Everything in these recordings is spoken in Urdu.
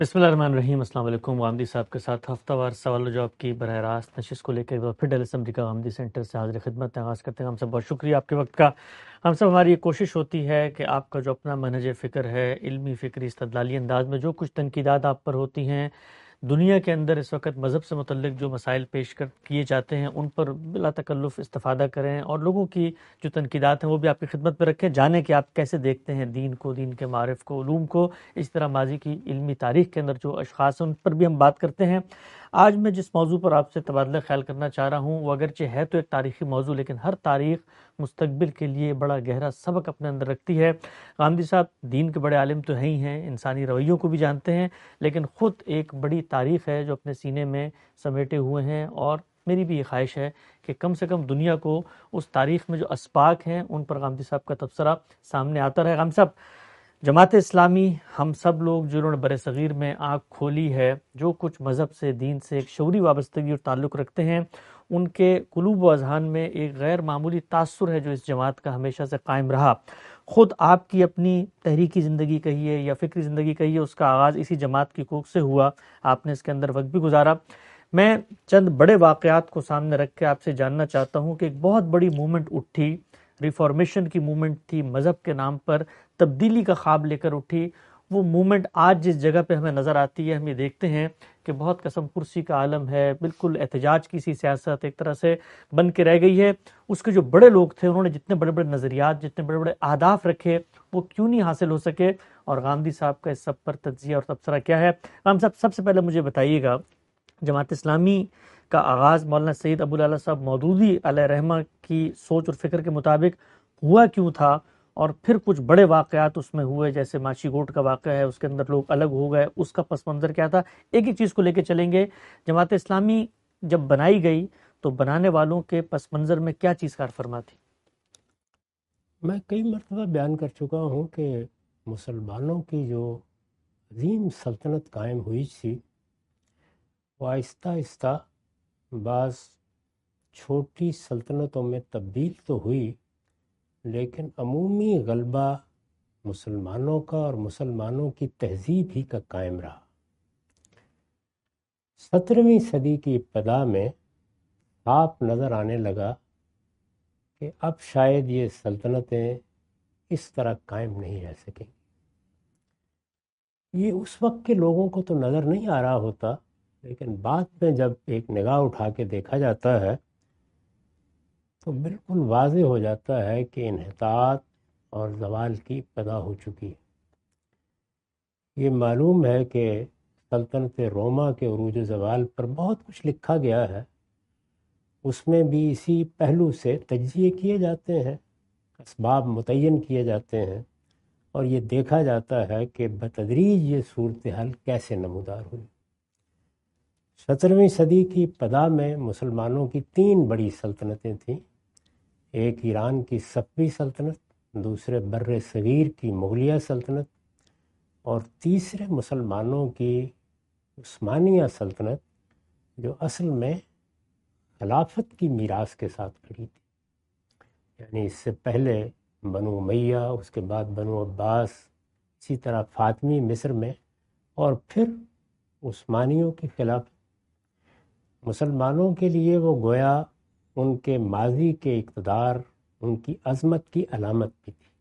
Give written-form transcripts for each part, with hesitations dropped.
بسم اللہ الرحمن الرحیم۔ السلام علیکم۔ غامدی صاحب کے ساتھ ہفتہ وار سوال و جواب کی براہ راست نشست کو لے کے ایک بار پھر ڈیلس امریکہ غامدی سینٹر سے حاضر خدمت آغاز کرتے ہیں۔ ہم سب بہت شکریہ آپ کے وقت کا۔ ہم سب ہماری یہ کوشش ہوتی ہے کہ آپ کا جو اپنا منہج فکر ہے، علمی فکری استدلالی انداز میں جو کچھ تنقیدات آپ پر ہوتی ہیں، دنیا کے اندر اس وقت مذہب سے متعلق جو مسائل پیش کیے جاتے ہیں ان پر بلا تکلف استفادہ کریں، اور لوگوں کی جو تنقیدات ہیں وہ بھی آپ کی خدمت میں رکھیں، جانیں کہ آپ کیسے دیکھتے ہیں دین کو، دین کے معارف کو، علوم کو۔ اس طرح ماضی کی علمی تاریخ کے اندر جو اشخاص ہیں ان پر بھی ہم بات کرتے ہیں۔ آج میں جس موضوع پر آپ سے تبادلہ خیال کرنا چاہ رہا ہوں وہ اگرچہ ہے تو ایک تاریخی موضوع، لیکن ہر تاریخ مستقبل کے لیے بڑا گہرا سبق اپنے اندر رکھتی ہے۔ غامدی صاحب دین کے بڑے عالم تو ہیں ہی ہیں، انسانی رویوں کو بھی جانتے ہیں، لیکن خود ایک بڑی تاریخ ہے جو اپنے سینے میں سمیٹے ہوئے ہیں، اور میری بھی یہ خواہش ہے کہ کم سے کم دنیا کو اس تاریخ میں جو اسباق ہیں ان پر غامدی صاحب کا تبصرہ سامنے آتا رہے۔ غامدی صاحب، جماعت اسلامی، ہم سب لوگ جنہوں نے بر صغیر میں آنکھ کھولی ہے، جو کچھ مذہب سے، دین سے ایک شعوری وابستگی اور تعلق رکھتے ہیں، ان کے قلوب و اذہان میں ایک غیر معمولی تاثر ہے جو اس جماعت کا ہمیشہ سے قائم رہا۔ خود آپ کی اپنی تحریکی زندگی کہیے یا فکری زندگی کہیے، اس کا آغاز اسی جماعت کی کوکھ سے ہوا، آپ نے اس کے اندر وقت بھی گزارا۔ میں چند بڑے واقعات کو سامنے رکھ کے آپ سے جاننا چاہتا ہوں کہ ایک بہت بڑی موومنٹ اٹھی، ریفارمیشن کی موومنٹ تھی، مذہب کے نام پر تبدیلی کا خواب لے کر اٹھی۔ وہ موومنٹ آج جس جگہ پہ ہمیں نظر آتی ہے، ہم یہ دیکھتے ہیں کہ بہت قسم کرسی کا عالم ہے، بالکل احتجاج کی سی سیاست ایک طرح سے بن کے رہ گئی ہے۔ اس کے جو بڑے لوگ تھے انہوں نے جتنے بڑے بڑے نظریات، جتنے بڑے بڑے اہداف رکھے، وہ کیوں نہیں حاصل ہو سکے، اور غامدی صاحب کا اس سب پر تجزیہ اور تبصرہ کیا ہے؟ غامدی صاحب، سب سے پہلے مجھے بتائیے گا، جماعت اسلامی کا آغاز مولانا سید ابو العلا صاحب مودودی علیہ رحمہ کی سوچ اور فکر کے مطابق ہوا کیوں تھا، اور پھر کچھ بڑے واقعات اس میں ہوئے، جیسے ماشی گوٹ کا واقعہ ہے، اس کے اندر لوگ الگ ہو گئے، اس کا پس منظر کیا تھا؟ ایک ایک چیز کو لے کے چلیں گے۔ جماعت اسلامی جب بنائی گئی تو بنانے والوں کے پس منظر میں کیا چیز کار فرما تھی؟ میں کئی مرتبہ بیان کر چکا ہوں کہ مسلمانوں کی جو عظیم سلطنت قائم ہوئی تھی وہ آہستہ آہستہ بعض چھوٹی سلطنتوں میں تبدیل تو ہوئی، لیکن عمومی غلبہ مسلمانوں کا اور مسلمانوں کی تہذیب ہی کا قائم رہا۔ 17ویں صدی کی ابتدا میں صاف نظر آنے لگا کہ اب شاید یہ سلطنتیں اس طرح قائم نہیں رہ سکیں۔ یہ اس وقت کے لوگوں کو تو نظر نہیں آ رہا ہوتا، لیکن بعد میں جب ایک نگاہ اٹھا کے دیکھا جاتا ہے تو بالکل واضح ہو جاتا ہے کہ انحطاط اور زوال کی ابتدا ہو چکی ہے۔ یہ معلوم ہے کہ سلطنت روما کے عروج و زوال پر بہت کچھ لکھا گیا ہے، اس میں بھی اسی پہلو سے تجزیے کیے جاتے ہیں، اسباب متعین کیے جاتے ہیں، اور یہ دیکھا جاتا ہے کہ بتدریج یہ صورتحال کیسے نمودار ہوئی۔ 17ویں صدی کی ابتدا میں مسلمانوں کی 3 بڑی سلطنتیں تھیں۔ ایک ایران کی صفوی سلطنت، دوسرے بر صغیر کی مغلیہ سلطنت، اور تیسرے مسلمانوں کی عثمانیہ سلطنت، جو اصل میں خلافت کی میراث کے ساتھ کھڑی تھی۔ یعنی اس سے پہلے بنو امیہ، اس کے بعد بنو عباس، اسی طرح فاطمی مصر میں، اور پھر عثمانیوں کی خلافت۔ مسلمانوں کے لیے وہ گویا ان کے ماضی کے اقتدار، ان کی عظمت کی علامت بھی تھی۔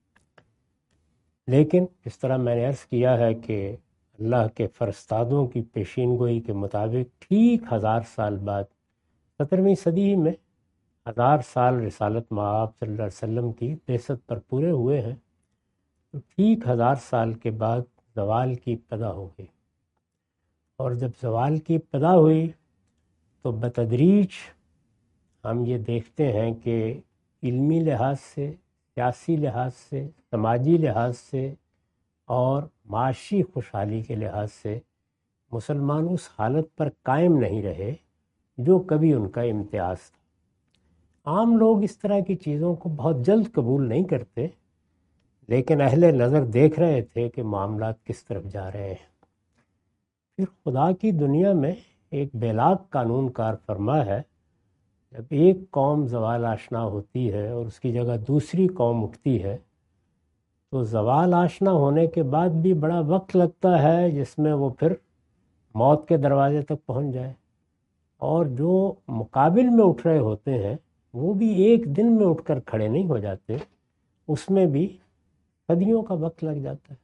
لیکن اس طرح میں نے عرض کیا ہے کہ اللہ کے فرستادوں کی پیشین گوئی کے مطابق ٹھیک 1000 سال بعد، 17ویں صدی میں 1000 سال رسالت مآب صلی اللہ علیہ وسلم کی بعثت پر پورے ہوئے ہیں، تو ٹھیک 1000 سال کے بعد زوال کی ابتدا ہو گئی۔ اور جب زوال کی ابتدا ہوئی تو بتدریج ہم یہ دیکھتے ہیں کہ علمی لحاظ سے، سیاسی لحاظ سے، سماجی لحاظ سے اور معاشی خوشحالی کے لحاظ سے مسلمان اس حالت پر قائم نہیں رہے جو کبھی ان کا امتیاز تھا۔ عام لوگ اس طرح کی چیزوں کو بہت جلد قبول نہیں کرتے، لیکن اہل نظر دیکھ رہے تھے کہ معاملات کس طرف جا رہے ہیں۔ پھر خدا کی دنیا میں ایک بیلاگ قانون کار فرما ہے، جب ایک قوم زوال آشنا ہوتی ہے اور اس کی جگہ دوسری قوم اٹھتی ہے تو زوال آشنا ہونے کے بعد بھی بڑا وقت لگتا ہے جس میں وہ پھر موت کے دروازے تک پہنچ جائے، اور جو مقابل میں اٹھ رہے ہوتے ہیں وہ بھی ایک دن میں اٹھ کر کھڑے نہیں ہو جاتے، اس میں بھی صدیوں کا وقت لگ جاتا ہے۔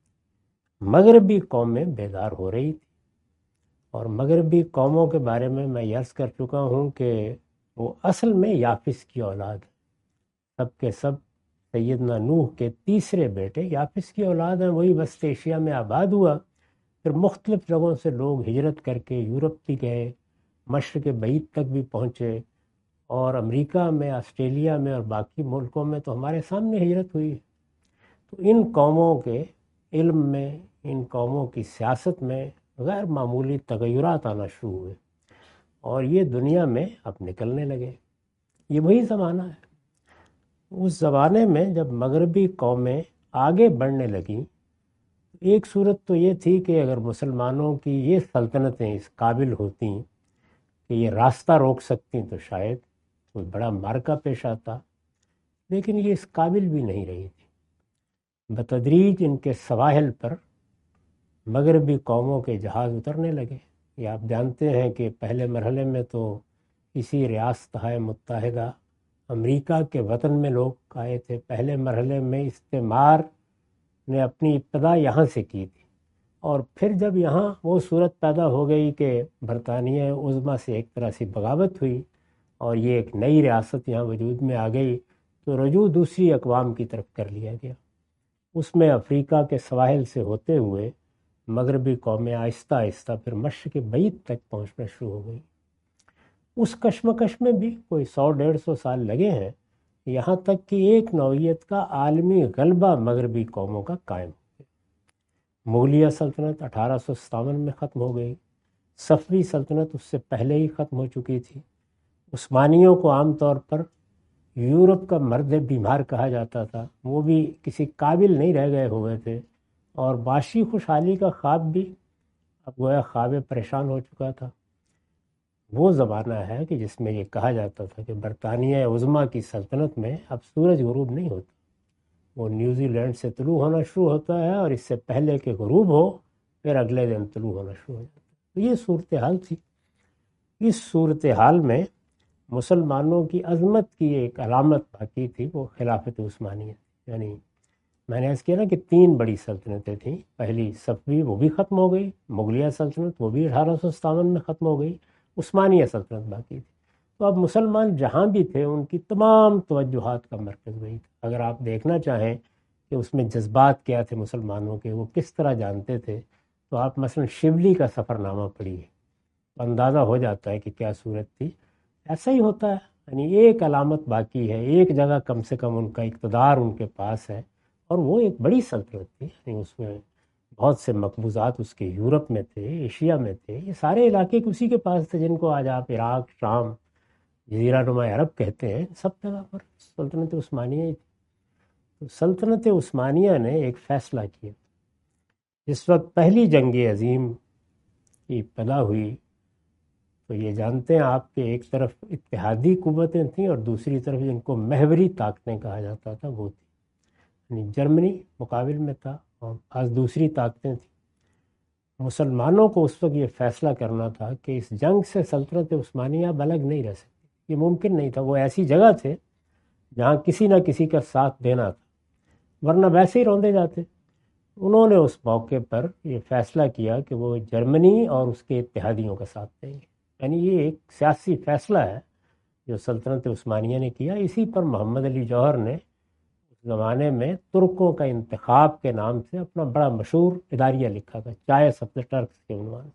مغربی قومیں بیدار ہو رہی تھی، اور مغربی قوموں کے بارے میں عرض کر چکا ہوں کہ وہ اصل میں یافس کی اولاد ہے، سب کے سب سیدنا نوح کے تیسرے بیٹے یافس کی اولاد ہیں۔ وہی وسط ایشیا میں آباد ہوا، پھر مختلف جگہوں سے لوگ ہجرت کر کے یورپ بھی گئے، مشرق بعید تک بھی پہنچے، اور امریکہ میں، آسٹریلیا میں اور باقی ملکوں میں تو ہمارے سامنے ہجرت ہوئی ہے۔ تو ان قوموں کے علم میں، ان قوموں کی سیاست میں غیر معمولی تغیرات آنا شروع ہوئے، اور یہ دنیا میں اب نکلنے لگے۔ یہ وہی زمانہ ہے۔ اس زمانے میں جب مغربی قومیں آگے بڑھنے لگیں، ایک صورت تو یہ تھی کہ اگر مسلمانوں کی یہ سلطنتیں اس قابل ہوتیں کہ یہ راستہ روک سکتیں تو شاید کوئی بڑا معرکہ پیش آتا، لیکن یہ اس قابل بھی نہیں رہی تھی۔ بتدریج ان کے سواحل پر مغربی قوموں کے جہاز اترنے لگے۔ یہ آپ جانتے ہیں کہ پہلے مرحلے میں تو اسی ریاستہائے متحدہ امریکہ کے وطن میں لوگ آئے تھے۔ پہلے مرحلے میں استعمار نے اپنی ابتدا یہاں سے کی تھی، اور پھر جب یہاں وہ صورت پیدا ہو گئی کہ برطانیہ عظمیٰ سے ایک طرح سے بغاوت ہوئی اور یہ ایک نئی ریاست یہاں وجود میں آ گئی، تو رجوع دوسری اقوام کی طرف کر لیا گیا۔ اس میں افریقہ کے سواحل سے ہوتے ہوئے مغربی قومیں آہستہ آہستہ پھر مشرق بعید تک پہنچنا شروع ہو گئی۔ اس کشمکش میں بھی کوئی 100-150 سال لگے ہیں، یہاں تک کہ ایک نوعیت کا عالمی غلبہ مغربی قوموں کا قائم ہو گیا۔ مغلیہ سلطنت 1857 میں ختم ہو گئی، صفوی سلطنت اس سے پہلے ہی ختم ہو چکی تھی۔ عثمانیوں کو عام طور پر یورپ کا مرد بیمار کہا جاتا تھا، وہ بھی کسی قابل نہیں رہ گئے ہوئے تھے، اور معاشی خوشحالی کا خواب بھی اب گویا خواب پریشان ہو چکا تھا۔ وہ زمانہ ہے کہ جس میں یہ کہا جاتا تھا کہ برطانیہ عظمیٰ کی سلطنت میں اب سورج غروب نہیں ہوتا، وہ نیوزی لینڈ سے طلوع ہونا شروع ہوتا ہے، اور اس سے پہلے کہ غروب ہو پھر اگلے دن طلوع ہونا شروع ہو جاتا ہے۔ تو یہ صورتحال تھی۔ اس صورتحال میں مسلمانوں کی عظمت کی ایک علامت باقی تھی، وہ خلافت عثمانیہ، یعنی میں نے عرض کیا نا کہ 3 بڑی سلطنتیں تھیں۔ پہلی صفوی، وہ بھی ختم ہو گئی، مغلیہ سلطنت وہ بھی 1857 میں ختم ہو گئی، عثمانیہ سلطنت باقی تھی۔ تو اب مسلمان جہاں بھی تھے ان کی تمام توجہات کا مرکز وہی تھا۔ اگر آپ دیکھنا چاہیں کہ اس میں جذبات کیا تھے مسلمانوں کے، وہ کس طرح جانتے تھے، تو آپ مثلا شبلی کا سفر نامہ پڑھیے، اندازہ ہو جاتا ہے کہ کیا صورت تھی۔ ایسا ہی ہوتا ہے، یعنی ایک علامت باقی ہے، ایک جگہ کم سے کم ان کا اقتدار ان کے پاس ہے، اور وہ ایک بڑی سلطنت تھی، یعنی اس میں بہت سے مقبوضات اس کے یورپ میں تھے، ایشیا میں تھے، یہ سارے علاقے اسی کے پاس تھے جن کو آج آپ عراق، شام، جزیرہ نما عرب کہتے ہیں۔ سب جگہ پر سلطنت عثمانیہ ہی تھی۔ تو سلطنت عثمانیہ نے ایک فیصلہ کیا۔ جس وقت پہلی جنگ عظیم کی ابتدا ہوئی تو یہ جانتے ہیں آپ کہ ایک طرف اتحادی قوتیں تھیں اور دوسری طرف جن کو محوری طاقتیں کہا جاتا تھا وہ تھی، یعنی جرمنی مقابل میں تھا اور بعض دوسری طاقتیں تھیں۔ مسلمانوں کو اس وقت یہ فیصلہ کرنا تھا کہ اس جنگ سے سلطنت عثمانیہ اب الگ نہیں رہ سکتی، یہ ممکن نہیں تھا۔ وہ ایسی جگہ تھے جہاں کسی نہ کسی کا ساتھ دینا تھا، ورنہ ویسے ہی روندے جاتے۔ انہوں نے اس موقع پر یہ فیصلہ کیا کہ وہ جرمنی اور اس کے اتحادیوں کا ساتھ دیں گے، یعنی یہ ایک سیاسی فیصلہ ہے جو سلطنت عثمانیہ نے کیا۔ اسی پر محمد علی جوہر نے اس زمانے میں ترکوں کا انتخاب کے نام سے اپنا بڑا مشہور اداریہ لکھا تھا، چوائس آف دی ٹرکس کے عنوان سے۔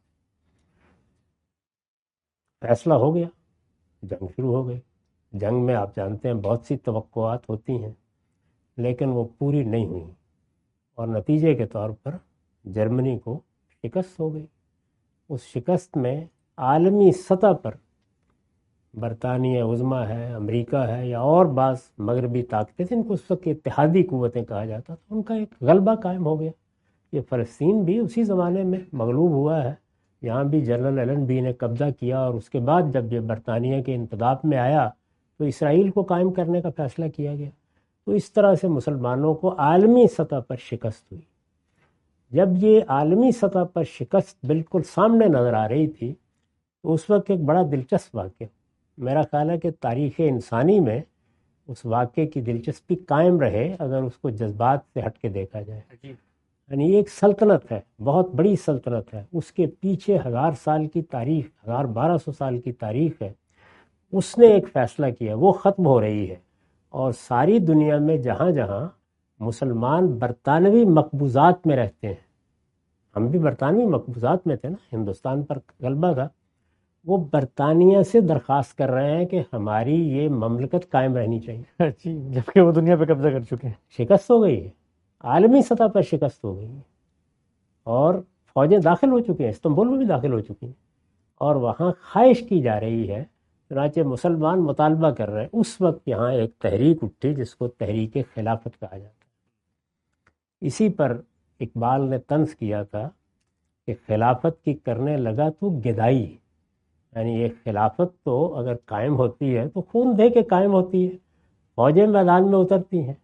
فیصلہ ہو گیا، جنگ شروع ہو گئی۔ جنگ میں آپ جانتے ہیں بہت سی توقعات ہوتی ہیں لیکن وہ پوری نہیں ہوئی، اور نتیجے کے طور پر جرمنی کو شکست ہو گئی۔ اس شکست میں عالمی سطح پر برطانیہ عظمیٰ ہے، امریکہ ہے، یا اور بعض مغربی طاقتیں جن کو اس وقت اتحادی قوتیں کہا جاتا تھا، ان کا ایک غلبہ قائم ہو گیا۔ یہ فلسطین بھی اسی زمانے میں مغلوب ہوا ہے، یہاں بھی جنرل ایلن بی نے قبضہ کیا، اور اس کے بعد جب یہ برطانیہ کے انتداب میں آیا تو اسرائیل کو قائم کرنے کا فیصلہ کیا گیا۔ تو اس طرح سے مسلمانوں کو عالمی سطح پر شکست ہوئی۔ جب یہ عالمی سطح پر شکست بالکل سامنے نظر آ رہی تھی تو اس وقت ایک بڑا دلچسپ واقعہ، میرا خیال ہے کہ تاریخ انسانی میں اس واقعے کی دلچسپی قائم رہے اگر اس کو جذبات سے ہٹ کے دیکھا جائے۔ یعنی یہ ایک سلطنت ہے، بہت بڑی سلطنت ہے، اس کے پیچھے 1000 سال کی تاریخ، 1200 سال کی تاریخ ہے۔ اس نے ایک فیصلہ کیا، وہ ختم ہو رہی ہے، اور ساری دنیا میں جہاں جہاں مسلمان برطانوی مقبوضات میں رہتے ہیں، ہم بھی برطانوی مقبوضات میں تھے نا، ہندوستان پر غلبہ تھا، وہ برطانیہ سے درخواست کر رہے ہیں کہ ہماری یہ مملکت قائم رہنی چاہیے، جی، جبکہ وہ دنیا پہ قبضہ کر چکے ہیں۔ شکست ہو گئی ہے، عالمی سطح پر شکست ہو گئی ہے، اور فوجیں داخل ہو چکی ہیں، استنبول میں بھی داخل ہو چکی ہیں، اور وہاں خواہش کی جا رہی ہے، چنانچہ مسلمان مطالبہ کر رہے ہیں۔ اس وقت یہاں ایک تحریک اٹھی جس کو تحریک خلافت کہا جاتا ہے۔ اسی پر اقبال نے طنز کیا تھا کہ خلافت کی کرنے لگا تو گدائی، یعنی یہ خلافت تو اگر قائم ہوتی ہے تو خون دے کے قائم ہوتی ہے، فوجیں میدان میں اترتی ہیں۔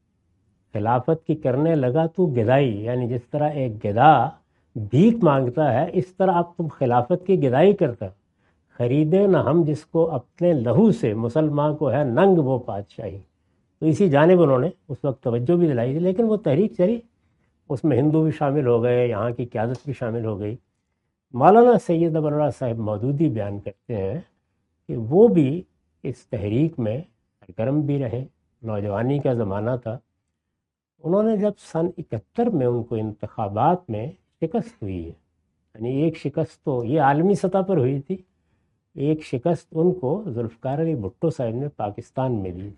خلافت کی کرنے لگا تو گدائی، یعنی جس طرح ایک گدا بھیک مانگتا ہے اس طرح اب تم خلافت کی گدائی کرتا، خریدے نہ ہم جس کو اپنے لہو سے، مسلمان کو ہے ننگ وہ پادشاہی۔ تو اسی جانب انہوں نے اس وقت توجہ بھی دلائی تھی، لیکن وہ تحریک چلی، اس میں ہندو بھی شامل ہو گئے، یہاں کی قیادت بھی شامل ہو گئی۔ مولانا سید ابو اللہ صاحب مودودی بیان کرتے ہیں کہ وہ بھی اس تحریک میں سرگرم بھی رہے، نوجوانی کا زمانہ تھا۔ انہوں نے جب سن 71 میں ان کو انتخابات میں شکست ہوئی ہے، یعنی ایک شکست تو یہ عالمی سطح پر ہوئی تھی، ایک شکست ان کو ذوالفقار علی بھٹو صاحب نے پاکستان میں دی۔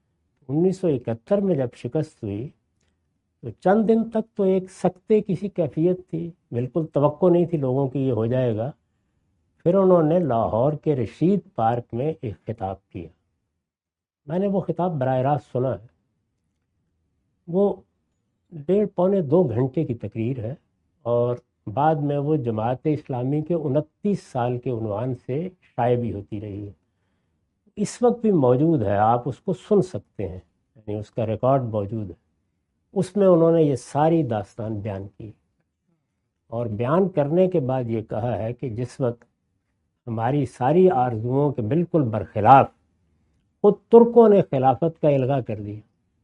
1971 میں جب شکست ہوئی تو چند دن تک تو ایک سکتے کسی کیفیت تھی، بالکل توقع نہیں تھی لوگوں کی یہ ہو جائے گا۔ پھر انہوں نے لاہور کے رشید پارک میں ایک خطاب کیا، میں نے وہ خطاب براہ راست سنا ہے، وہ 1.5-2 گھنٹے کی تقریر ہے، اور بعد میں وہ جماعت اسلامی کے 29 سال کے عنوان سے شائع بھی ہوتی رہی ہے۔ اس وقت بھی موجود ہے، آپ اس کو سن سکتے ہیں، یعنی اس کا ریکارڈ موجود ہے۔ اس میں انہوں نے یہ ساری داستان بیان کی، اور بیان کرنے کے بعد یہ کہا ہے کہ جس وقت ہماری ساری آرزوؤں کے بالکل برخلاف خود ترکوں نے خلافت کا الغا کر دیا۔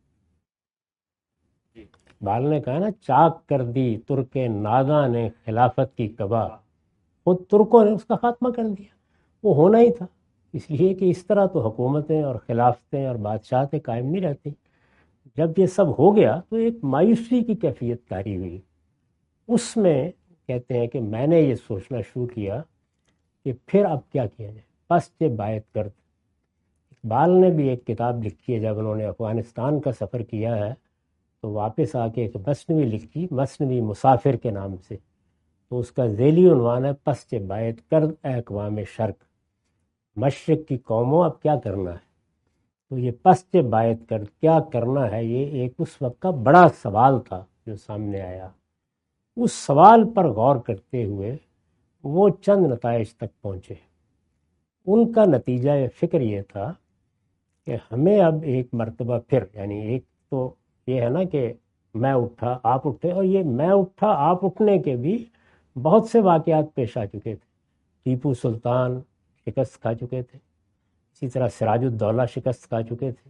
اقبال نے کہا نا، چاک کر دی ترک ناداں نے خلافت کی کبا، خود ترکوں نے اس کا خاتمہ کر دیا۔ وہ ہونا ہی تھا، اس لیے کہ اس طرح تو حکومتیں اور خلافتیں اور بادشاہتیں قائم نہیں رہتی۔ جب یہ سب ہو گیا تو ایک مایوسی کی کیفیت طاری ہوئی۔ اس میں کہتے ہیں کہ میں نے یہ سوچنا شروع کیا کہ پھر اب کیا کیا جائے، پس یہ باعث کرد۔ اقبال نے بھی ایک کتاب لکھی ہے، جب انہوں نے افغانستان کا سفر کیا ہے تو واپس آ کے ایک مثنوی لکھی، مثنوی مسافر کے نام سے، تو اس کا ذیلی عنوان ہے پس یہ باعث کرد اے اقوام شرق، مشرق کی قوموں اب کیا کرنا ہے۔ تو یہ پس یہ باعث کرد کیا کرنا ہے، یہ ایک اس وقت کا بڑا سوال تھا جو سامنے آیا۔ اس سوال پر غور کرتے ہوئے وہ چند نتائج تک پہنچے۔ ان کا نتیجہ فکر یہ تھا کہ ہمیں اب ایک مرتبہ پھر، یعنی ایک تو یہ ہے نا کہ میں اٹھا آپ اٹھے، اور یہ میں اٹھا آپ اٹھنے کے بھی بہت سے واقعات پیش آ چکے تھے۔ ٹیپو سلطان شکست کھا چکے تھے، اسی طرح سراج الدولہ شکست کھا چکے تھے۔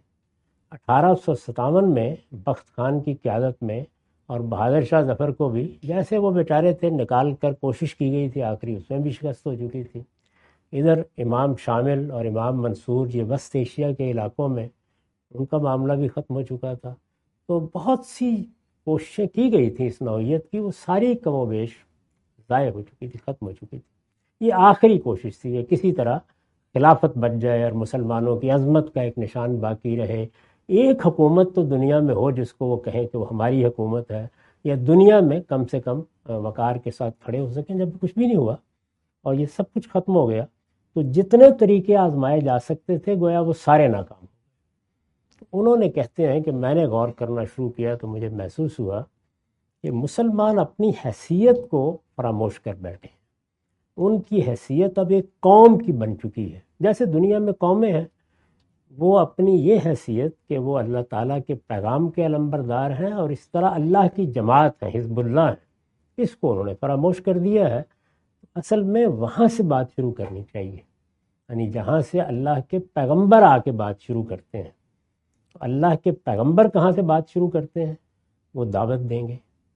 1857 میں بخت خان کی قیادت میں اور بہادر شاہ ظفر کو بھی، جیسے وہ بیچارے تھے، نکال کر کوشش کی گئی تھی، آخری اس میں بھی شکست ہو چکی تھی۔ ادھر امام شامل اور امام منصور، یہ وسط ایشیا کے علاقوں میں، ان کا معاملہ بھی ختم ہو چکا تھا۔ تو بہت سی کوششیں کی گئی تھیں اس نوعیت کی، وہ ساری کم و بیش ضائع ہو چکی تھی، ختم ہو چکی تھی۔ یہ آخری کوشش تھی کہ کسی طرح خلافت بچ جائے اور مسلمانوں کی عظمت کا ایک نشان باقی رہے، ایک حکومت تو دنیا میں ہو جس کو وہ کہیں کہ وہ ہماری حکومت ہے، یا دنیا میں کم سے کم وقار کے ساتھ کھڑے ہو سکیں۔ جب کچھ بھی نہیں ہوا اور یہ سب کچھ ختم ہو گیا تو جتنے طریقے آزمائے جا سکتے تھے گویا وہ سارے ناکام۔ انہوں نے کہتے ہیں کہ میں نے غور کرنا شروع کیا تو مجھے محسوس ہوا کہ مسلمان اپنی حیثیت کو فراموش کر بیٹھے ہیں۔ ان کی حیثیت اب ایک قوم کی بن چکی ہے، جیسے دنیا میں قومیں ہیں، وہ اپنی یہ حیثیت کہ وہ اللہ تعالیٰ کے پیغام کے علمبردار ہیں اور اس طرح اللہ کی جماعت ہے، حزب اللہ ہے، اس کو انہوں نے فراموش کر دیا ہے۔ اصل میں وہاں سے بات شروع کرنی چاہیے، یعنی جہاں سے اللہ کے پیغمبر آ کے بات شروع کرتے ہیں۔ اللہ کے پیغمبر کہاں سے بات شروع کرتے ہیں؟ وہ دعوت دیں گے،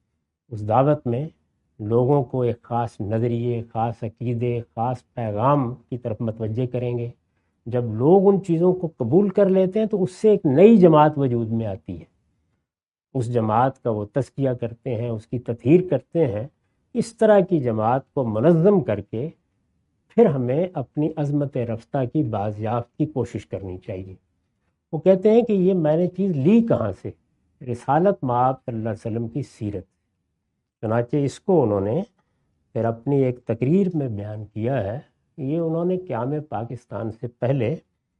اس دعوت میں لوگوں کو ایک خاص نظریے، خاص عقیدے، خاص پیغام کی طرف متوجہ کریں گے۔ جب لوگ ان چیزوں کو قبول کر لیتے ہیں تو اس سے ایک نئی جماعت وجود میں آتی ہے، اس جماعت کا وہ تزکیہ کرتے ہیں، اس کی تطہیر کرتے ہیں۔ اس طرح کی جماعت کو منظم کر کے پھر ہمیں اپنی عظمت رفتہ کی بازیافت کی کوشش کرنی چاہیے۔ وہ کہتے ہیں کہ یہ میں نے چیز لی کہاں سے؟ رسالت مآب صلی اللہ علیہ وسلم کی سیرت۔ چنانچہ اس کو انہوں نے پھر اپنی ایک تقریر میں بیان کیا ہے۔ یہ انہوں نے قیام پاکستان سے پہلے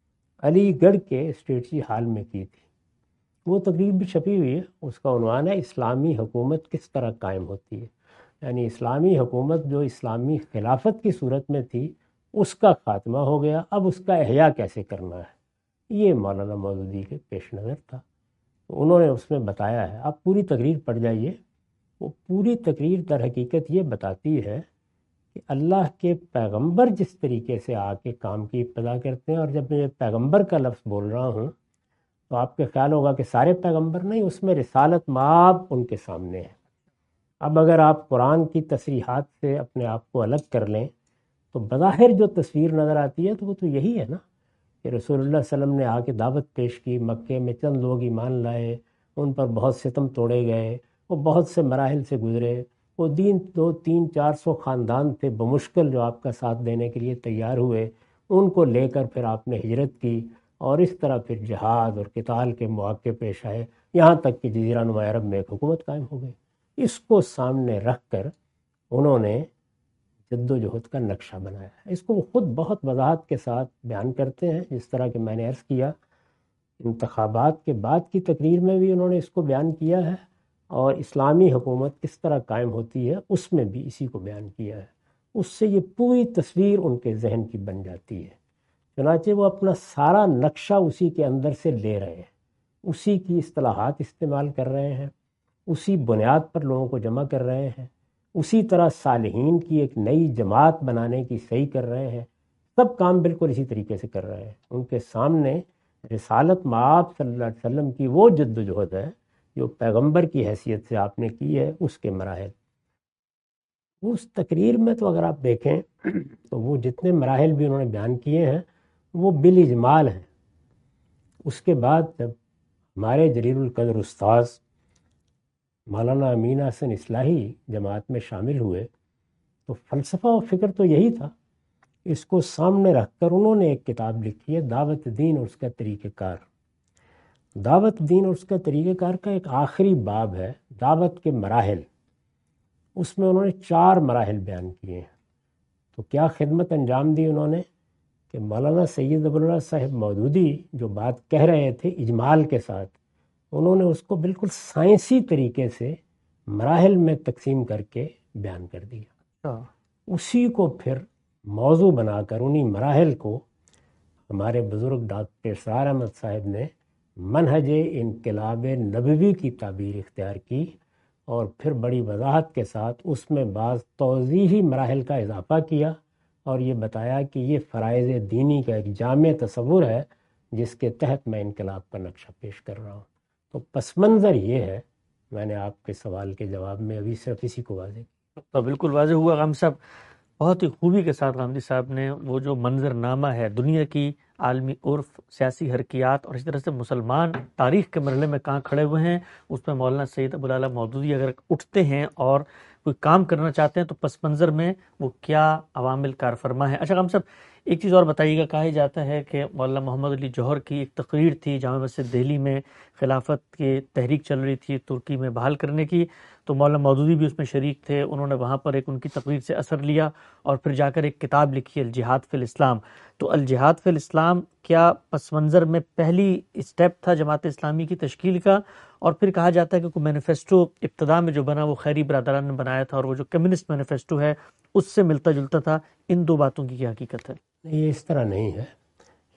علی گڑھ کے اسٹیٹسی ہال میں کی تھی۔ وہ تقریر بھی چھپی ہوئی ہے، اس کا عنوان ہے اسلامی حکومت کس طرح قائم ہوتی ہے، یعنی اسلامی حکومت جو اسلامی خلافت کی صورت میں تھی اس کا خاتمہ ہو گیا، اب اس کا احیاء کیسے کرنا ہے۔ یہ مولانا مودودی کے پیش نظر تھا، انہوں نے اس میں بتایا ہے۔ آپ پوری تقریر پڑھ جائیے، وہ پوری تقریر در حقیقت یہ بتاتی ہے کہ اللہ کے پیغمبر جس طریقے سے آ کے کام کی ابتدا کرتے ہیں، اور جب میں پیغمبر کا لفظ بول رہا ہوں تو آپ کے خیال ہوگا کہ سارے پیغمبر نہیں، اس میں رسالت مآب ان کے سامنے ہے۔ اب اگر آپ قرآن کی تصریحات سے اپنے آپ کو الگ کر لیں تو بظاہر جو تصویر نظر آتی ہے تو وہ تو یہی ہے نا کہ رسول اللہ صلی اللہ علیہ وسلم نے آ کے دعوت پیش کی، مکے میں چند لوگ ایمان لائے، ان پر بہت ستم توڑے گئے، وہ بہت سے مراحل سے گزرے، وہ 200-300-400 خاندان تھے بمشکل جو آپ کا ساتھ دینے کے لیے تیار ہوئے، ان کو لے کر پھر آپ نے ہجرت کی، اور اس طرح پھر جہاد اور قتال کے مواقع پیش آئے، یہاں تک کہ جزیرہ نما عرب میں ایک حکومت قائم ہو گئی۔ اس کو سامنے رکھ کر انہوں نے جد و جہد کا نقشہ بنایا ہے۔ اس کو وہ خود بہت وضاحت کے ساتھ بیان کرتے ہیں، جس طرح کہ میں نے عرض کیا انتخابات کے بعد کی تقریر میں بھی انہوں نے اس کو بیان کیا ہے، اور اسلامی حکومت کس طرح قائم ہوتی ہے اس میں بھی اسی کو بیان کیا ہے۔ اس سے یہ پوری تصویر ان کے ذہن کی بن جاتی ہے، چنانچہ وہ اپنا سارا نقشہ اسی کے اندر سے لے رہے ہیں، اسی کی اصطلاحات استعمال کر رہے ہیں، اسی بنیاد پر لوگوں کو جمع کر رہے ہیں، اسی طرح صالحین کی ایک نئی جماعت بنانے کی صحیح کر رہے ہیں۔ سب کام بالکل اسی طریقے سے کر رہے ہیں۔ ان کے سامنے رسالت مآب صلی اللہ علیہ وسلم کی وہ جد و جہد ہے جو پیغمبر کی حیثیت سے آپ نے کی ہے، اس کے مراحل۔ اس تقریر میں تو اگر آپ دیکھیں تو وہ جتنے مراحل بھی انہوں نے بیان کیے ہیں وہ بالاجمال ہیں۔ اس کے بعد جب ہمارے جلیل القدر استاذ مولانا امین حسن اصلاحی جماعت میں شامل ہوئے تو فلسفہ و فکر تو یہی تھا۔ اس کو سامنے رکھ کر انہوں نے ایک کتاب لکھی ہے، دعوت دین اور اس کا طریقہ کار۔ دعوت دین اور اس کا طریقہ کار کا ایک آخری باب ہے، دعوت کے مراحل۔ اس میں انہوں نے 4 مراحل بیان کیے ہیں۔ تو کیا خدمت انجام دی انہوں نے کہ مولانا سید ابوالعلا صاحب مودودی جو بات کہہ رہے تھے اجمال کے ساتھ، انہوں نے اس کو بالکل سائنسی طریقے سے مراحل میں تقسیم کر کے بیان کر دیا۔ اسی کو پھر موضوع بنا کر انہی مراحل کو ہمارے بزرگ ڈاکٹر اسرار احمد صاحب نے منہج انقلاب نبوی کی تعبیر اختیار کی، اور پھر بڑی وضاحت کے ساتھ اس میں بعض توضیحی مراحل کا اضافہ کیا، اور یہ بتایا کہ یہ فرائض دینی کا ایک جامع تصور ہے جس کے تحت میں انقلاب کا نقشہ پیش کر رہا ہوں۔ تو پس منظر یہ ہے، میں نے آپ کے سوال کے جواب میں ابھی صرف اسی کو واضح کیا۔ تو بالکل واضح ہوا غام صاحب، بہت ہی خوبی کے ساتھ غامدی صاحب نے وہ جو منظر نامہ ہے دنیا کی عالمی عرف، سیاسی حرکیات اور اس طرح سے مسلمان تاریخ کے مرحلے میں کہاں کھڑے ہوئے ہیں، اس میں مولانا سید ابوالعلا مودودی اگر اٹھتے ہیں اور کوئی کام کرنا چاہتے ہیں تو پس منظر میں وہ کیا عوامل کار فرما ہے۔ اچھا غام صاحب ایک چیز اور بتائیے گا، کہا جاتا ہے کہ مولانا محمد علی جوہر کی ایک تقریر تھی جامع مسجد دہلی میں، خلافت کی تحریک چل رہی تھی ترکی میں بحال کرنے کی، تو مولانا مودودی بھی اس میں شریک تھے، انہوں نے وہاں پر ایک ان کی تقریر سے اثر لیا اور پھر جا کر ایک کتاب لکھی الجہاد فی الاسلام۔ تو الجہاد فی الاسلام کیا پس منظر میں پہلی اسٹیپ تھا جماعت اسلامی کی تشکیل کا، اور پھر کہا جاتا ہے کہ کوئی مینیفیسٹو ابتدا میں جو بنا وہ خیری برادران نے بنایا تھا، اور وہ جو کمیونسٹ مینیفیسٹو ہے اس سے ملتا جلتا تھا؟ ان 2 باتوں کی کیا حقیقت ہے؟ یہ اس طرح نہیں ہے،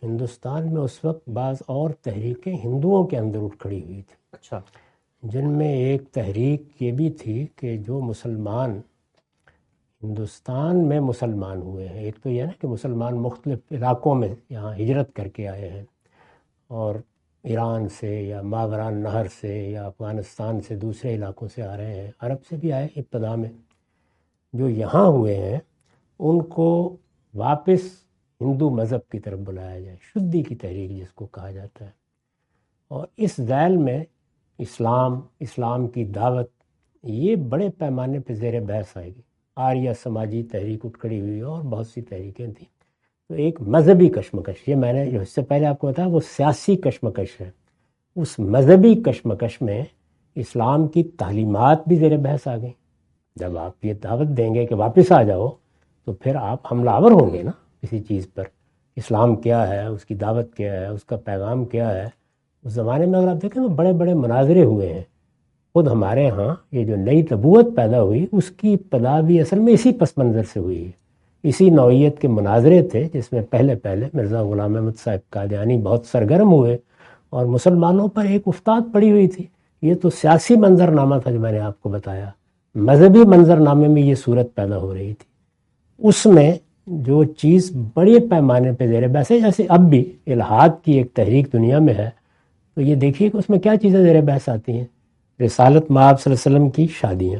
ہندوستان میں اس وقت بعض اور تحریکیں ہندوؤں کے اندر اٹھ کھڑی ہوئی تھی، اچھا، جن میں ایک تحریک یہ بھی تھی کہ جو مسلمان ہندوستان میں مسلمان ہوئے ہیں، ایک تو یہ نا کہ مسلمان مختلف علاقوں میں یہاں ہجرت کر کے آئے ہیں، اور ایران سے یا ماوران نہر سے یا افغانستان سے دوسرے علاقوں سے آ رہے ہیں، عرب سے بھی آئے ابتدا میں، جو یہاں ہوئے ہیں ان کو واپس ہندو مذہب کی طرف بلایا جائے، شدی کی تحریک جس کو کہا جاتا ہے، اور اس ذیل میں اسلام کی دعوت یہ بڑے پیمانے پہ زیر بحث آئے گی۔ آریہ سماجی تحریک اٹھ کھڑی ہوئی اور بہت سی تحریکیں تھیں، تو ایک مذہبی کشمکش، یہ میں نے جو اس سے پہلے آپ کو بتایا وہ سیاسی کشمکش ہے، اس مذہبی کشمکش میں اسلام کی تعلیمات بھی زیر بحث آ گئیں۔ جب آپ یہ دعوت دیں گے کہ واپس آ جاؤ تو پھر آپ حملہ آور ہوں گے نا کسی چیز پر، اسلام کیا ہے، اس کی دعوت کیا ہے، اس کا پیغام کیا ہے۔ اس زمانے میں اگر آپ دیکھیں تو بڑے بڑے مناظرے ہوئے ہیں، خود ہمارے ہاں یہ جو نئی نبوت پیدا ہوئی اس کی ابتدا بھی اصل میں اسی پس منظر سے ہوئی ہے، اسی نوعیت کے مناظرے تھے جس میں پہلے مرزا غلام احمد صاحب قادیانی بہت سرگرم ہوئے اور مسلمانوں پر ایک افتاد پڑی ہوئی تھی۔ یہ تو سیاسی منظرنامہ تھا جو میں نے آپ کو بتایا، مذہبی منظرنامے میں یہ صورت پیدا ہو رہی تھی۔ اس میں جو چیز بڑے پیمانے پہ زیر بحث ہے، جیسے اب بھی الحاد کی ایک تحریک دنیا میں ہے، تو یہ دیکھیے کہ اس میں کیا چیزیں زیر بحث آتی ہیں۔ رسالت مآب صلی اللہ علیہ وسلم کی شادیاں،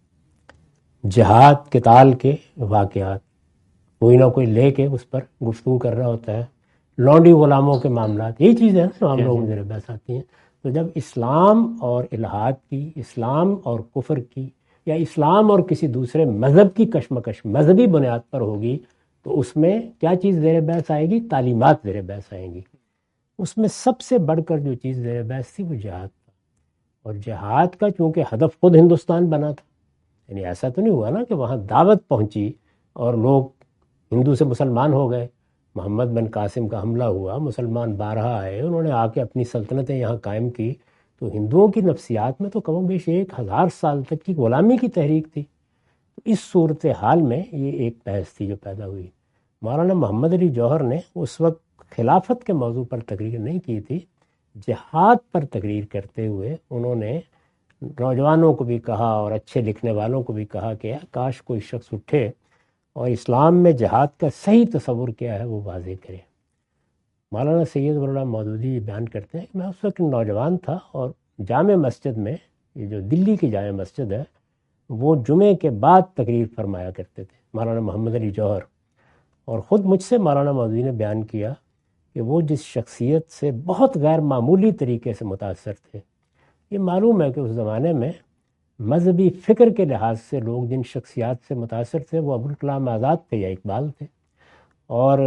جہاد قتال کے واقعات، کوئی نہ کوئی لے کے اس پر گفتگو کر رہا ہوتا ہے، لونڈی غلاموں کے معاملات، یہی چیزیں ہیں جو ہم لوگوں میں زیر بحث آتی ہیں۔ تو جب اسلام اور الحاد کی، اسلام اور کفر کی، یا اسلام اور کسی دوسرے مذہب کی کشمکش مذہبی بنیاد پر ہوگی تو اس میں کیا چیز زیر بحث آئے گی؟ تعلیمات زیر بحث آئیں گی۔ اس میں سب سے بڑھ کر جو چیز زیر بحث تھی وہ جہاد تھا، اور جہاد کا چونکہ ہدف خود ہندوستان بنا تھا، یعنی ایسا تو نہیں ہوا نا کہ وہاں دعوت پہنچی اور لوگ ہندو سے مسلمان ہو گئے، محمد بن قاسم کا حملہ ہوا، مسلمان بارہا آئے، انہوں نے آ کے اپنی سلطنتیں یہاں قائم کی، تو ہندوؤں کی نفسیات میں تو کم و بیش 1000 سال تک کی غلامی کی تحریک تھی۔ تو اس صورتحال میں یہ ایک بحث تھی جو پیدا ہوئی۔ مولانا محمد علی جوہر نے اس وقت خلافت کے موضوع پر تقریر نہیں کی تھی، جہاد پر تقریر کرتے ہوئے انہوں نے نوجوانوں کو بھی کہا اور اچھے لکھنے والوں کو بھی کہا کہ کاش کوئی شخص اٹھے اور اسلام میں جہاد کا صحیح تصور کیا ہے وہ واضح کرے۔ مولانا سید ولی اللہ مودودی یہ بیان کرتے ہیں کہ میں اس وقت نوجوان تھا اور جامع مسجد میں، یہ جو دلی کی جامع مسجد ہے، وہ جمعے کے بعد تقریر فرمایا کرتے تھے مولانا محمد علی جوہر، اور خود مجھ سے مولانا مودودی نے بیان کیا کہ وہ جس شخصیت سے بہت غیر معمولی طریقے سے متاثر تھے۔ یہ معلوم ہے کہ اس زمانے میں مذہبی فکر کے لحاظ سے لوگ جن شخصیات سے متاثر تھے وہ ابوالکلام آزاد تھے یا اقبال تھے، اور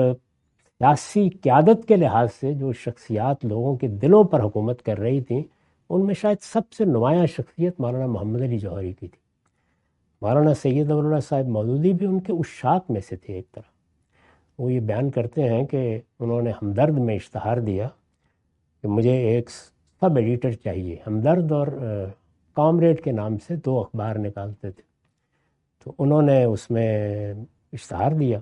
سیاسی قیادت کے لحاظ سے جو شخصیات لوگوں کے دلوں پر حکومت کر رہی تھیں ان میں شاید سب سے نمایاں شخصیت مولانا محمد علی جوہری کی تھی۔ مولانا سید ولی اللہ صاحب مودودی بھی ان کے عشاق میں سے تھے ایک طرح۔ وہ یہ بیان کرتے ہیں کہ انہوں نے ہمدرد میں اشتہار دیا کہ مجھے ایک سب ایڈیٹر چاہیے۔ ہمدرد اور کامریڈ کے نام سے 2 اخبار نکالتے تھے، تو انہوں نے اس میں اشتہار دیا۔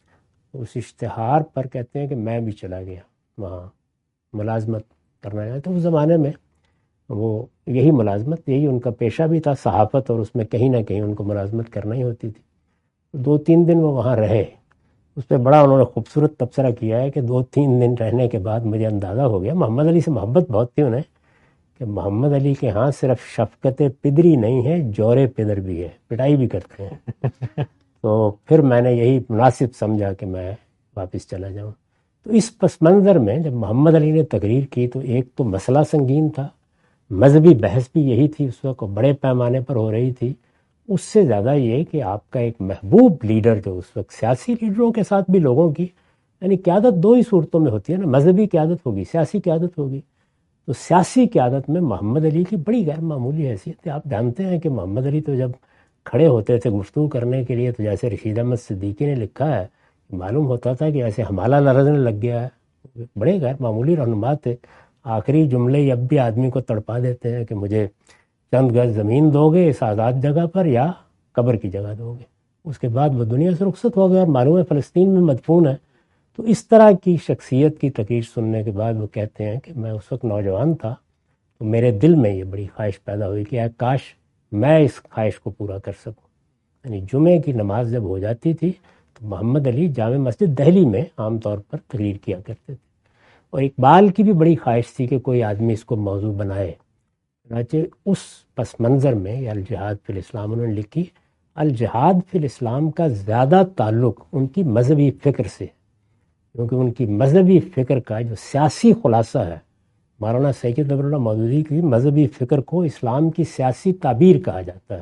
اس اشتہار پر کہتے ہیں کہ میں بھی چلا گیا وہاں ملازمت کرنا ہے، تو اس زمانے میں وہ یہی ملازمت، یہی ان کا پیشہ بھی تھا، صحافت، اور اس میں کہیں نہ کہیں ان کو ملازمت کرنا ہی ہوتی تھی۔ 2-3 دن وہ وہاں رہے، اس پہ بڑا انہوں نے خوبصورت تبصرہ کیا ہے کہ 2-3 دن رہنے کے بعد مجھے اندازہ ہو گیا، محمد علی سے محبت بہت تھی انہیں، کہ محمد علی کے ہاں صرف شفقت پدری نہیں ہے، جور پدر بھی ہے، پٹائی بھی کرتے ہیں۔ تو پھر میں نے یہی مناسب سمجھا کہ میں واپس چلا جاؤں۔ تو اس پس منظر میں جب محمد علی نے تقریر کی تو ایک تو مسئلہ سنگین تھا، مذہبی بحث بھی یہی تھی اس وقت، بڑے پیمانے پر ہو رہی تھی۔ اس سے زیادہ یہ کہ آپ کا ایک محبوب لیڈر جو اس وقت، سیاسی لیڈروں کے ساتھ بھی لوگوں کی، یعنی قیادت 2 ہی صورتوں میں ہوتی ہے نا، مذہبی قیادت ہوگی، سیاسی قیادت ہوگی۔ تو سیاسی قیادت میں محمد علی کی بڑی غیر معمولی حیثیت ہے۔ آپ جانتے ہیں کہ محمد علی تو جب کھڑے ہوتے تھے گفتگو کرنے کے لیے تو جیسے رشید احمد صدیقی نے لکھا ہے، معلوم ہوتا تھا کہ ایسے ہمالہ لرزنے لگ گیا ہے۔ بڑے غیر معمولی رہنما تھے، آخری جملے اب بھی آدمی کو تڑپا دیتے ہیں کہ مجھے چند گز زمین دو گے اس آزاد جگہ پر یا قبر کی جگہ دو گے۔ اس کے بعد وہ دنیا سے رخصت ہو گیا اور معلوم ہے فلسطین میں مدفون ہے۔ تو اس طرح کی شخصیت کی تقریر سننے کے بعد وہ کہتے ہیں کہ میں اس وقت نوجوان تھا، تو میرے دل میں یہ بڑی خواہش پیدا ہوئی کہ کاش میں اس خواہش کو پورا کر سکوں۔ یعنی جمعے کی نماز جب ہو جاتی تھی تو محمد علی جامع مسجد دہلی میں عام طور پر تقریر کیا کرتے تھے، اور اقبال کی بھی بڑی خواہش تھی کہ کوئی آدمی اس کو موضوع بنائے۔ چنانچہ اس پس منظر میں یہ الجہاد فی الاسلام انہوں نے لکھی۔ الجہاد فی الاسلام کا زیادہ تعلق ان کی مذہبی فکر سے، کیونکہ ان کی مذہبی فکر کا جو سیاسی خلاصہ ہے، مولانا سید ظفر اللہ مودودی کی مذہبی فکر کو اسلام کی سیاسی تعبیر کہا جاتا ہے۔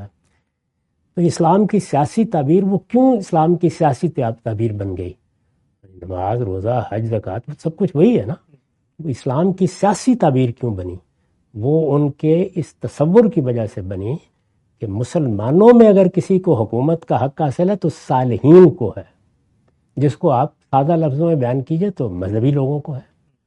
تو اسلام کی سیاسی تعبیر، وہ کیوں اسلام کی سیاسی تعبیر بن گئی؟ نماز، روزہ، حج، زکوٰۃ، سب کچھ وہی ہے نا۔ وہ اسلام کی سیاسی تعبیر کیوں بنی؟ وہ ان کے اس تصور کی وجہ سے بنی کہ مسلمانوں میں اگر کسی کو حکومت کا حق حاصل ہے تو صالحین کو ہے، جس کو آپ سادہ لفظوں میں بیان کیجئے تو مذہبی لوگوں کو ہے،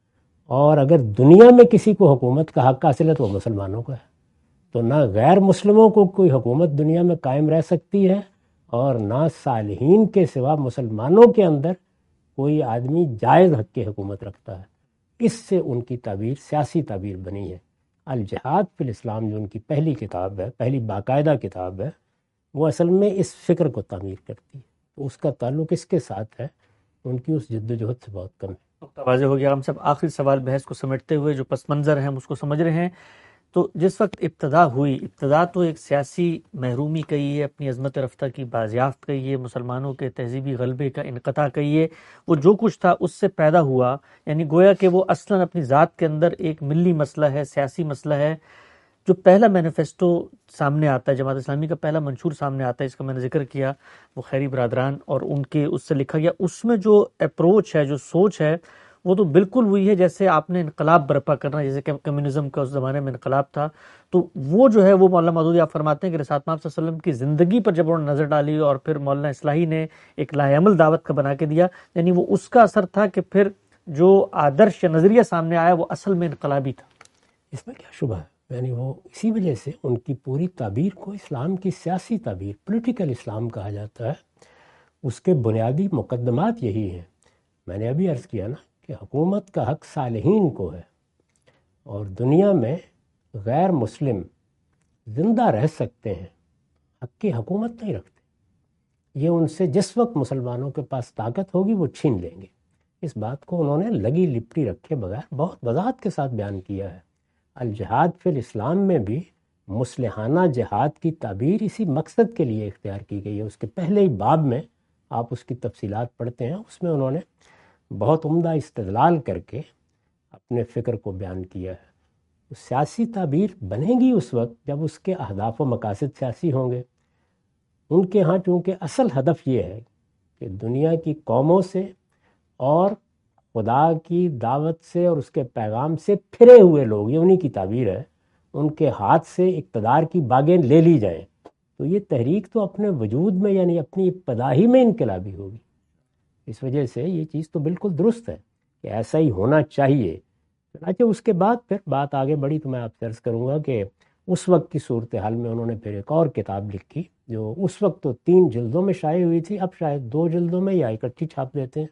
اور اگر دنیا میں کسی کو حکومت کا حق حاصل ہے تو وہ مسلمانوں کو ہے۔ تو نہ غیر مسلموں کو کوئی حکومت دنیا میں قائم رہ سکتی ہے، اور نہ صالحین کے سوا مسلمانوں کے اندر کوئی آدمی جائز حق کی حکومت رکھتا ہے۔ اس سے ان کی تعبیر سیاسی تعبیر بنی ہے۔ الجہاد فی الاسلام جو ان کی پہلی کتاب ہے، پہلی باقاعدہ کتاب ہے، وہ اصل میں اس فکر کو تعمیر کرتی ہے۔ تو اس کا تعلق اس کے ساتھ ہے، ان کی اس جد و جہد سے بہت کم ہے۔ واضح ہو گیا۔ ہم سب آخری سوال بحث کو سمیٹتے ہوئے جو پس منظر ہے ہم اس کو سمجھ رہے ہیں۔ تو جس وقت ابتدا ہوئی، ابتدا تو ایک سیاسی محرومی کہیے، اپنی عظمت رفتہ کی بازیافت کہیے، مسلمانوں کے تہذیبی غلبے کا انقطاع کہیے، وہ جو کچھ تھا اس سے پیدا ہوا، یعنی گویا کہ وہ اصلاً اپنی ذات کے اندر ایک ملی مسئلہ ہے، سیاسی مسئلہ ہے۔ جو پہلا مینیفیسٹو سامنے آتا ہے، جماعت اسلامی کا پہلا منشور سامنے آتا ہے، اس کا میں نے ذکر کیا، وہ خیری برادران اور ان کے اس سے لکھا گیا، اس میں جو اپروچ ہے، جو سوچ ہے، وہ تو بالکل وہی ہے جیسے آپ نے انقلاب برپا کرنا، جیسے کہ کمیونزم کا اس زمانے میں انقلاب تھا۔ تو وہ جو ہے وہ مولانا مودودی آپ فرماتے ہیں کہ رسالت محمد صلی اللہ علیہ وسلم کی زندگی پر جب انہوں نے نظر ڈالی اور پھر مولانا اصلاحی نے ایک لاہ عمل دعوت کا بنا کے دیا، یعنی وہ اس کا اثر تھا کہ پھر جو آدرش یا نظریہ سامنے آیا وہ اصل میں انقلابی تھا۔ اس میں کیا شبہ ہے؟ یعنی وہ اسی وجہ سے ان کی پوری تعبیر کو اسلام کی سیاسی تعبیر، پولیٹیکل اسلام کہا جاتا ہے۔ اس کے بنیادی مقدمات یہی ہیں۔ میں نے ابھی عرض کیا نا کہ حکومت کا حق صالحین کو ہے، اور دنیا میں غیر مسلم زندہ رہ سکتے ہیں، حق کی حکومت نہیں رکھتے۔ یہ ان سے جس وقت مسلمانوں کے پاس طاقت ہوگی وہ چھین لیں گے۔ اس بات کو انہوں نے لگی لپٹی رکھے بغیر بہت وضاحت کے ساتھ بیان کیا ہے۔ الجہاد فی الاسلام میں بھی مصلحانہ جہاد کی تعبیر اسی مقصد کے لیے اختیار کی گئی ہے۔ اس کے پہلے ہی باب میں آپ اس کی تفصیلات پڑھتے ہیں، اس میں انہوں نے بہت عمدہ استدلال کر کے اپنے فکر کو بیان کیا ہے۔ سیاسی تعبیر بنے گی اس وقت جب اس کے اہداف و مقاصد سیاسی ہوں گے۔ ان کے ہاں چونکہ اصل ہدف یہ ہے کہ دنیا کی قوموں سے اور خدا کی دعوت سے اور اس کے پیغام سے پھرے ہوئے لوگ، یہ انہی کی تعبیر ہے، ان کے ہاتھ سے اقتدار کی باغیں لے لی جائیں۔ تو یہ تحریک تو اپنے وجود میں یعنی اپنی ابتدا ہی میں انقلابی ہوگی۔ اس وجہ سے یہ چیز تو بالکل درست ہے کہ ایسا ہی ہونا چاہیے۔ چنانچہ اس کے بعد پھر بات آگے بڑھی تو میں آپ سے عرض کروں گا کہ اس وقت کی صورتحال میں انہوں نے پھر ایک اور کتاب لکھی جو اس وقت تو 3 جلدوں میں شائع ہوئی تھی، اب شاید 2 جلدوں میں یا اکٹھی چھاپ دیتے ہیں۔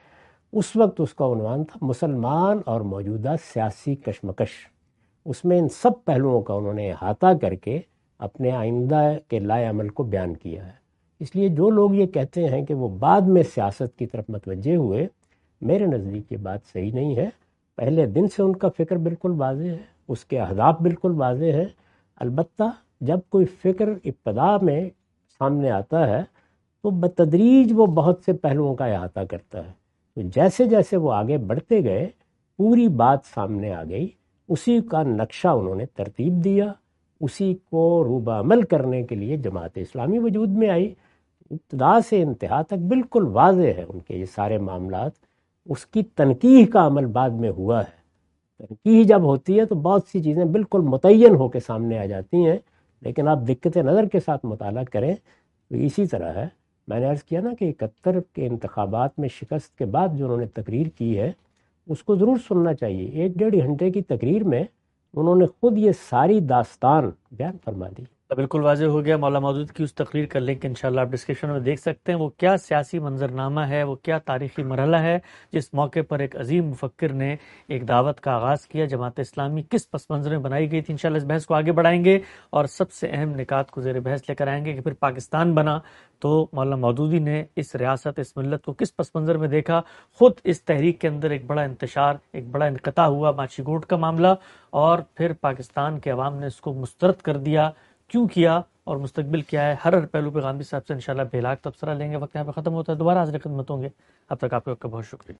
اس وقت اس کا عنوان تھا مسلمان اور موجودہ سیاسی کشمکش۔ اس میں ان سب پہلوؤں کا انہوں نے احاطہ کر کے اپنے آئندہ کے لائے عمل کو بیان کیا ہے۔ اس لیے جو لوگ یہ کہتے ہیں کہ وہ بعد میں سیاست کی طرف متوجہ ہوئے، میرے نزدیک یہ بات صحیح نہیں ہے۔ پہلے دن سے ان کا فکر بالکل واضح ہے، اس کے اہداف بالکل واضح ہیں۔ البتہ جب کوئی فکر ابتدا میں سامنے آتا ہے تو بتدریج وہ بہت سے پہلوؤں کا احاطہ کرتا ہے۔ تو جیسے جیسے وہ آگے بڑھتے گئے پوری بات سامنے آ گئی، اسی کا نقشہ انہوں نے ترتیب دیا، اسی کو روبہ عمل کرنے کے لیے جماعت اسلامی وجود میں آئی۔ ابتدا سے انتہا تک بالکل واضح ہے ان کے یہ سارے معاملات۔ اس کی تنقیح کا عمل بعد میں ہوا ہے۔ تنقیح جب ہوتی ہے تو بہت سی چیزیں بالکل متعین ہو کے سامنے آ جاتی ہیں، لیکن آپ دقت نظر کے ساتھ مطالعہ کریں تو اسی طرح ہے۔ میں نے عرض کیا نا کہ 71 کے انتخابات میں شکست کے بعد جو انہوں نے تقریر کی ہے اس کو ضرور سننا چاہیے۔ 1-1.5 گھنٹے کی تقریر میں انہوں نے خود یہ ساری داستان بیان فرما دی۔ بالکل واضح ہو گیا مولا مودود کی اس تقریر کا لنک انشاءاللہ آپ ڈسکرپشن میں دیکھ سکتے ہیں. وہ کیا سیاسی منظرنامہ ہے، وہ کیا تاریخی مرحلہ ہے جس موقع پر ایک عظیم مفکر نے ایک دعوت کا آغاز کیا. جماعت اسلامی کس پس منظر میں بنائی گئی تھی. انشاءاللہ اس بحث کو آگے بڑھائیں گے اور سب سے اہم نکات کو زیر بحث لے کر آئیں گے کہ پھر پاکستان بنا تو مولانا مودودی نے اس ریاست، اس ملت کو کس پس منظر میں دیکھا. خود اس تحریک کے اندر ایک بڑا انتشار، ایک بڑا انقطاع ہوا، ماچھی گوٹ کا معاملہ، اور پھر پاکستان کے عوام نے اس کو مسترد کر دیا. کیوں کیا اور مستقبل کیا ہے، ہر پہلو پہ غامدی صاحب سے انشاءاللہ بے لاکھ تبصرہ لیں گے. وقت یہاں پہ ختم ہوتا ہے، دوبارہ حاضر خدمت ہوں گے. اب تک آپ کا بہت شکریہ.